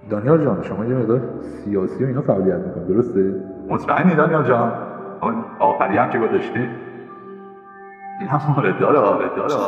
دانیال جان شما یه مقدار سیاسی و اینا فعالیت میکنید درسته؟ مطمئنی دانیال جان؟ اون آخری هم که گذاشتی این هم داره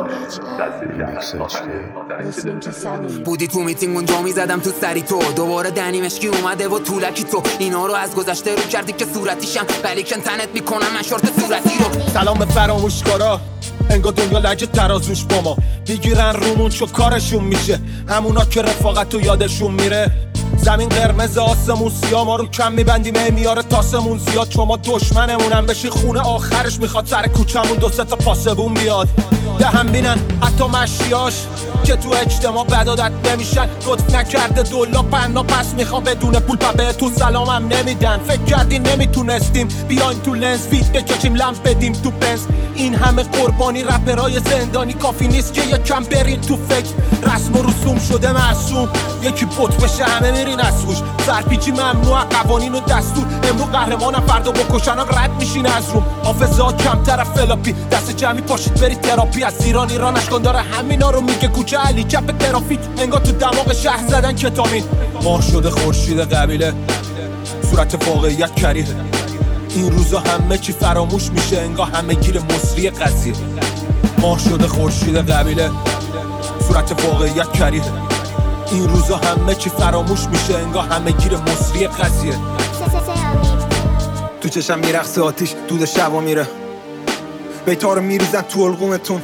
بودی تو میتینگ اونجا میزدم تو سری تو دوباره دنی مشکی اومده و طولکی تو اینا رو از گذشته رو کردی که صورتیشم ولیکن تنت میکنم من شورت صورتی رو. سلام به فراموشکارا انگار دنیا لجه ترازوش با ما میگیرن رومون چو کارشون میشه همونا که رفاقت و یادشون میره. زمین قرمز آسمون سیاه ما رو کم میبندیم میاره تاسمون زیاد چون ما دشمنمونم بشی خونه آخرش میخواد سر کوچمون دو سه تا پاسبون بیاد دهن بینن حتی مشیاش که تو اجتماع بدادت نمیشن لطف نکرده دولا پنا پس میخوام بدون پول به تو سلامم نمیدن فکر کردی نمیتونستیم بیاین تو لنز فیت بکشیم لمپ بدیم تو پنس این همه قربانی رپرای زندانی کافی نیست که یکم برین تو فکر رسم و رسوم شده معصوم یکی بوت بشه همه میرین از روش سرپیچی ممنوع قوانین و دستور امرو قهرمانم فردا بکشنم رد میشین از روم حافظا کمتر فلاپی دست جمعی پاشید برید تراپی از ایرانش کن داره همینا رو میگه کوچه علی چپ ترافیک انگار تو دماغ شهر زدن کتامین ماه شده خورشید قبیله صورت واقعیت کریه این روزا همه چی فراموش میشه انگار همه گیر مصری قضیه ماه شده خورشید قبیله صورت واقعیت کریه این روزا همه چی فراموش میشه انگار همه گیر مصری قضیه تو چشم میرقصه آتیش دود شبا میره بیتا رو میریزن تو الگومتون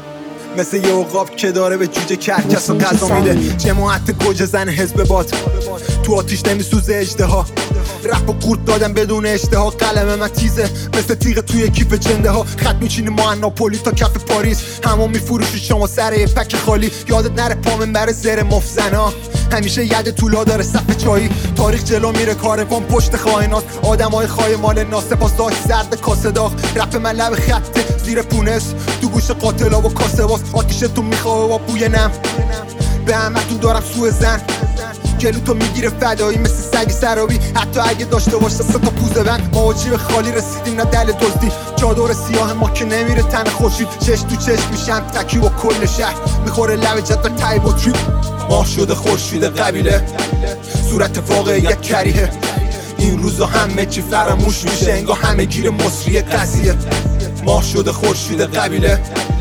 مثل یه عقاب که داره به جوجه کرکس و غذا میده جماعت گوجه زن حزب باد تو آتیش نمیسوزه اجدها رپ و قورت دادم بدون اشتها قلم من تیزه مثل تیغ توی کیف جنده ها خط میچینی ما ناپولی تا کف پاریس همون میفروشی شما سر یه پک خالی یادت نره پامن بره زر مفزنا همیشه ید طولا داره صف چایی تاریخ جلو میره کاروان پشت خائنات آدمای خای مال ناسپاس داشت زرد کاسه داغ رپ من لب خطه زیر پونس تو گوش قاتلا و کاسه باز آتیشتون میخواه با بوی نم به همتون دارم سوء زن جلو تو میگیره فدایی مثل سگ سرابی حتی اگه داشته باشه سه تا پوزه بند ما جیب خالی رسیدیم نه دل دزدی چادر سیاه ما که نمیره تن خوشی چش تو چش میشم تکی با کل شهر میخوره لب جدول تای با تریپ ماه شده خورشید قبیله صورت واقعیت کریه این روزا همه چی فراموش میشه انگار همه گیر مصری قضیه ماه شده خورشید قبیله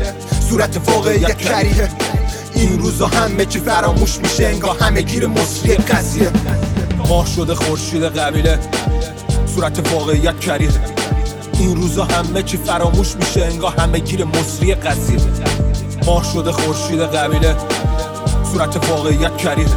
صورت واقعیت کریه این روزا همه چی فراموش میشه انگار همه گیر مصری قضیه ماه شده خورشید قبیله صورت واقعیت کریه این روزا همه چی فراموش میشه انگار همه گیر مصری قضیه ماه شده خورشید قبیله صورت واقعیت کریه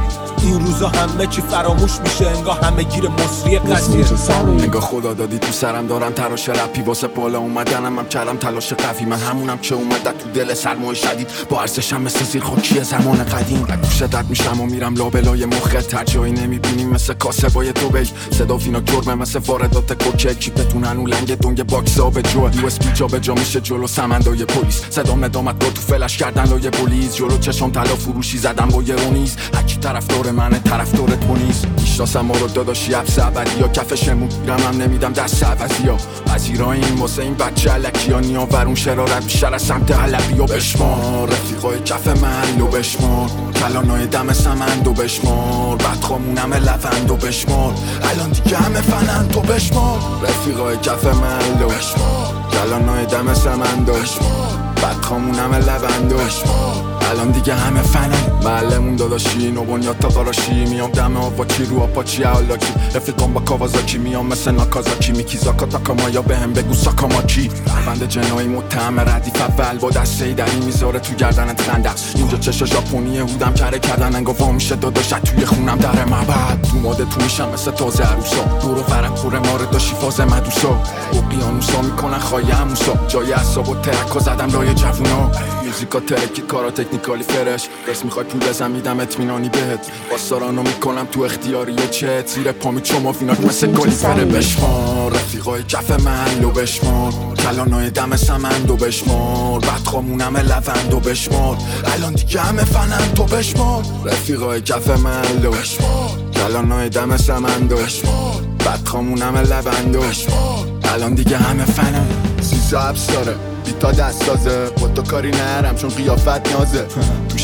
این روزا همه چی فراموش میشه انگار همه گیر مصری قضیه انگار خدا دادی تو سرم دارم تراش رپی واسه بالا اومدنم هم کردم تلاش قوی من همونم که اومده تو دل سرمای شدید با ارزشم مثل زیر خاکی زمان قدیم گوشت رد میشم و میرم لابلای مخت هر جایی نمیبینیم مثل کاسه با یه دوبیج صدا فینا گرمه مثل واردات کوکه کیپتون هنو لنگ دنگ باکس آب جو یو اس پی جا به جا میشه جلو سمندای پلیس صدام ندامت با تو فلش کردن لای پلیس جلو چشام طلا فروشی زدم با یه رونیز هرکی طرفدار منه طرفدار تو نیست میشناسم ما رو داداشی حبس ابدی یا کفشمون گیرم نمیدم دست عوضی ها پذیراییم واسه این بچه علکی ها نیاورون شرارت بیشتر از سمت حلبی و بشمار رفیقای کف محل و بشمار کلانای دم سمند و بشمار بدخامونم لفند و بشمار الان دیگه همه فنند و بشمار رفیقای کف محل و بشمار کلانای دم سمند و بشمار بدخامونم لفند و بشمار الان دیگه همه فنم معلمون داداشی نو بنیاد تا قراشی میام دم آواچی رو آپاچی حالاکی رفیقام با کاوازاکی میام مثل ناکازاکی میکیزاکا تاکاما یا بهم بگو ساکاماکی بند جنایی متهم ردیف اول با دسته دری میذاره تو گردنت خنده اینجا چشا ژاپنی هودم کره کردن انگار وا میشه داداشت توی خونم در معبد تو ماده تو میشم مثل تازه عروسا دور و برم خوره ماره داشی فاز مدوسا اقیانوسا میکنن خایه هموسا جای اعصاب و ترکا زدم لای جوونا موزیکا ترکی کارا تکنیکالی فرش بس میخوای پول بزن میدم اطمینانی بهت باستارانو میکنم تو اختیاری چت زیر پامی چما فیناک مثل گلی فره بشمار رفیقای کف محل و بشمار کلانای دم سمند و بشمار بدخامونم لفند و بشمار الان دیگه همه فنند و بشمار رفیقای کف محل و بشمار کلانای دم سمند و بشمار بدخامونم لفند و بشمار الان دیگه همه فنند سیزا حبس داره بیتا دست سازه با تو کاری نرم چون قیافت نازه تو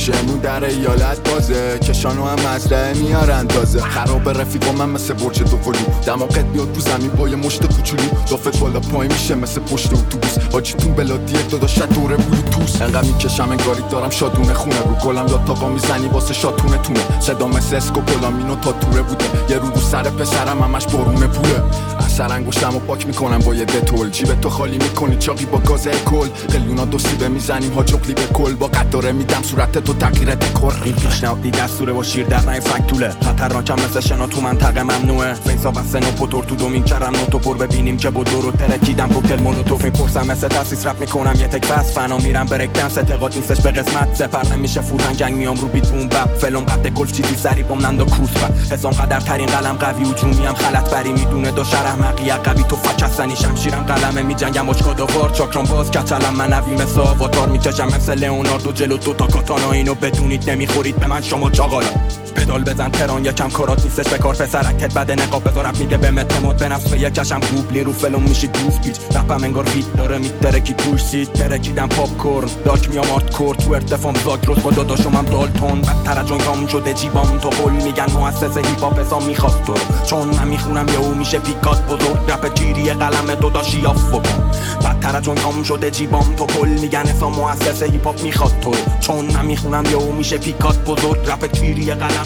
شمون در ایالت بازه کشانو هم مزرعه میارن تازه خراب رفیقا من مثل برج دوقلو دماغت بیاد تو زمین با یه مشت کوچولو دافت بالا پای میشه مثل پشت اتوبوس حاجیتون بلادیه داداش دوره بلوتوث انقدر میکشم انگاری دارم شادونه خونه رو گلم یا تاقا میزنی واسه شاتونه تونه صدا مثل اسکوپولا مینو تا توره بوده یه رو سر پسرم همش بارونه پوله اثر انگشتمو پاک میکنم با یه دتول جیب تو خالی میکنی چاقی با گاز کل قلیونا دو سیبه میزنیم ها جقلی به کل با قطاره میدم صورت تو تغییر دکور این پیشنهادی دستوره و شیر در نای فکتوله خطرناکم مثل شنا تو منطقه ممنوعه فیسا و سن و پتور تو دومین کرم نوتو پر ببینیم که با دورو ترکیدم کوکتل مولوتوف میپرسم مثل تاسیس رپ میکنم یه تک فست فنا میرم برک دنس اعتقاد نیستش به قسمت سپر نمیشه فورن جنگ میام رو بیت بوم بپ فلم قد گلف چیزی سری بمنند و کروس و حسام قدر ترین قلم قوی و جومیم خلط بری میدونه دو شرح مقیه قوی تو فکستنی شمشیرم قلمه میجنگم اشکاد و وار چاکرام باز کچلم منوی مثل آواتار میکشم مثل لئوناردو جلو دوتا کاتانا اینو بدونید نمیخورید به من شما چاقالا پدال بزن تران یکم کارات نیستش به کار پسرکت بده نقاب بذارم میگه به اعتماد به نفس به یک چشم گوبلی رو فلم میشی دوست پیچ رپم انگار هیت داره میترکی توش سید ترکیدم پاپ کورن داک میام آرت کور تو ارتفام زاگروس با داداشم هم دالتون بدتر از جنگام شده جیبام تو قول میگن مؤسس هیپ هاپ حسام میخواد تو چون من میخونم یهو میشه پیکات بزرگ رپ جیری قلم داداشی آفو بدتر از جنگام شده جیبام تو قول میگن حسام مؤسس هیپ هاپ میخواد تو چون من میخونم یهو میشه پیکات بزرگ رپ جیری قلم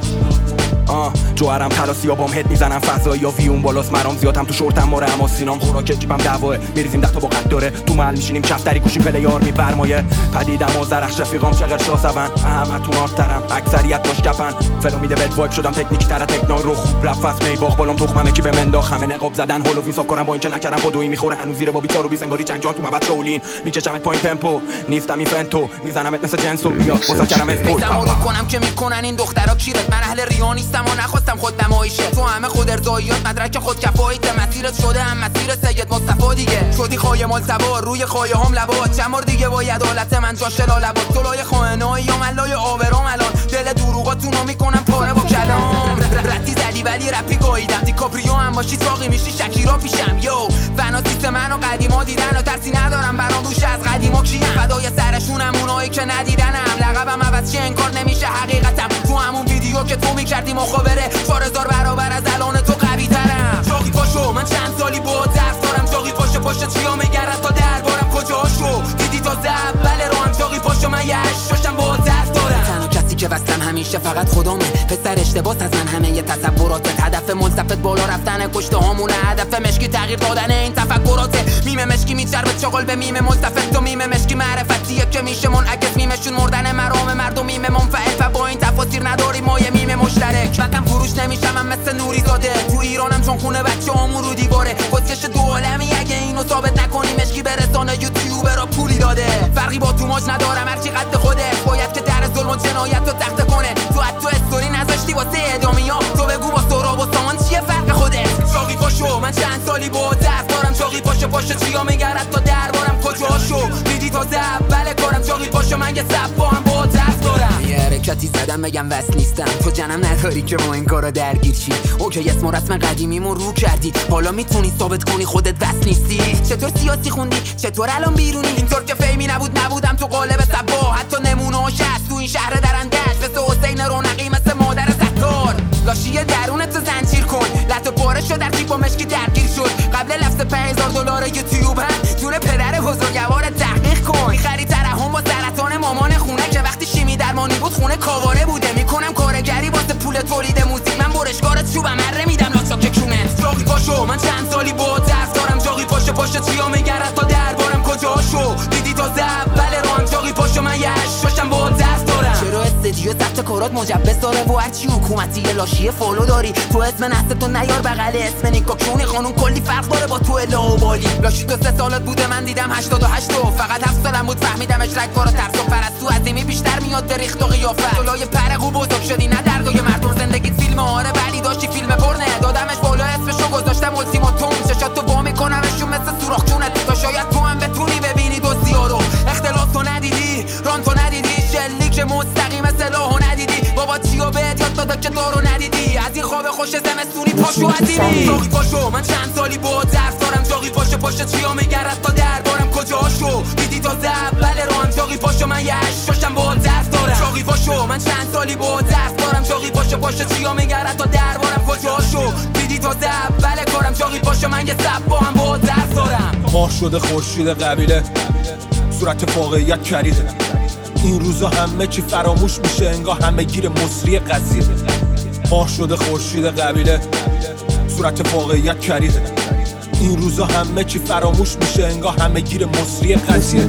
جوهرم تلاسی بام هد میزنم فضایی یا ویون بالاست مرام زیادم تو شورتم ماره اما سینام خوراک جیبم دعواه میریزیم ده تا با قد داره تو محل میشینیم چفتری گوشیم پلیار میبرمایه پدیدم و زرخش رفیقام چقدر شاسون احمدتون آرترم اکثریت باش کپن فلو میده بد وایب شدم تکنیک تر تکنای رو خوب رفت فست میباخ بالام تخممه کی به منداخ همه نقاب زدن هولو حساب کنم با اینکه نکردم خودویی میخوره هنوز زیر با بیچارو بیزنگاری جنگ جان تو مبد شولین میکشمت پایین تمپو نیستم این فنتو میزنمت مثل جنسو بیا واسه کردم اسپورت کنم که میکنن این دخترا کیرت من اهل ریا نیستم و نخواستم خود نمایشه تو همه خود ارضاییات مدرک خود کفایت مسیرت شده هم مسیر سید مصطفی دیگه شدی خایمال سوار روی خایه هم لبات چند بار دیگه با عدالت من جاش لالبات جلوی خائنای یا ملای آورام الان دل دروغاتونو میکنم پاره با کلام رتی زدی ولی رپی گاییدم دیکاپریو هم باشی ساقی میشی شکیرا پیشم یو فناسیست منو قدیما دیدن و ترسی ندارم برام دوش از قدیما کیم فدای سرشونم اونایی که ندیدنم لقبم عوض چه انکار نمیشه حقیقتم تو همون ویدیو که تو میکردی مخابره 4000 برابر از الان تو قوی ترم جاقی پاشو من چند سالی با درس دارم جاقی پاشو پاشو چیا میگرد تا دربارم کجاشو دیدی تا زبل رو هم جاقی پاشو من یه شاشم با درس دارم تنها کسی که وصلم همیشه فقط خودمه پسر اشتباس از من همه یه تصورات هدف ملتفت بالا رفتن کشته هامونه هدف مشکی تغییر دادن این تفکراته میم مشکی میچربه چاقل به میم ملتفت و میم مشکی معرفتیه که میشه منعکس میمشون مردن مرام مردم میم منفعل و با این تفاسیر نداری ما یه میم مشترک وقتم فروش نمیشم من مثل نوری زاده تو ایرانم چون خونه بچه همون رو دیواره کسکش دو عالمی اگه اینو ثابت نکنی مشکی برسانه یوتیوب را پولی داده فرقی با تو ماج ندارم هرچی قد خوده باید که در ظلم و جنایت رو تخته کنه تو حتی استوری نذاشتی واسه ادامی ها تو بگو با سراب و سامان چیه فرق خودت جاقی پاشو من چند سالی با درد دارم جاقی پاشو پاشو چیا میگرد تا دربارم کجاشو دیدی تا زبل کارم جاقی پاشو من یه سب با هم با درد دارم یه حرکتی زدم بگم وصل نیستم تو جنم نداری که ما این کارا درگیر چی اوکی اسم و رسم قدیمیمو رو کردی حالا میتونی ثابت کنی خودت وصل نیستی چطور سیاسی خوندی چطور الان بیرونی اینطور که فیمی نبودم تو قالب صبا حتی نمونه هاش هست تو این شهر درندش مثل حسین رونقی مثل مادر ستار لاشی درونت تو زنجیر کن لطو پاره شد در تیپ و مشکی درگیر شد قبل لفظ $5000 یوتیوب هم جون پدر بزرگوار تحقیق کن میخری ترحم با سرطان مامان خونه که وقتی شیمی درمانی بود خونه کاواره بوده میکنم کارگری واسه پول تولید موزیک من برشکارت چوبم اره میدم لاسا که کونت جاقی پاشو من چند سالی با درس دارم جاقی پاشو پاشو چیا میگرد تا دربارم کجاشو دیدی تا زبل رو هم جاقی پاشو من یه شاشم با درس دارم چرا استدیو ضبط کارات مجبز داره و هرچی حکومتی لاشی فالو داری تو اسم نسل تو نیار بغل اسم نیکاکشونی قانون کلی فرق داره با تو لاوبالی لاشی تو 3 سالت بوده من دیدم 88 فقط 7 سالم بود فهمیدمش رک کارا ترس و پرستو عظیمی بیشتر میاد به ریخت و قیافت جلوی پرقو بزرگ شدی نه درگاه مردم زندگیت فیلم آره ولی داشتی فیلم پرنه دادمش بالا اسمشو گذاشتم التیماتوم چشات تو وا میکنمشون مثل سوراخ جونت تا شاید تو هم بتونی ببینی دوستیا رو اختلاف تو ندیدی ران تو ندیدی شلیک مستقیم سلاحو ندیدی بابا چیو بهت یاد داده که دارو ندیدی از این خواب خوش زمستونی پاشو عزیزی جاقی پاشو من چند سالی با درس دارم جاقی پاشو پاشو چیا میگرد تا دربارم کجاشو دیدی تا زبل رو هم جاقی پاشو من یه شاشم با درس دارم جاقی شو من چند سالی با دست دارم جاقی پاشو چیا میگره تا دربارم کجا شو دیدی تا اول کارم جاقی پاشو من یه سب با هم با دست دارم ماه شده خورشید قبیله صورت واقعیت کریده این روزا همه چی فراموش میشه انگار همه گیر مصری قضیه ماه شده خورشید قبیله صورت واقعیت کریده این روزا همه چی فراموش میشه انگار همه گیر مصری قضیه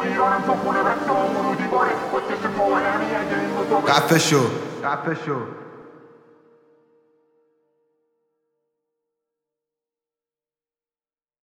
خفه شو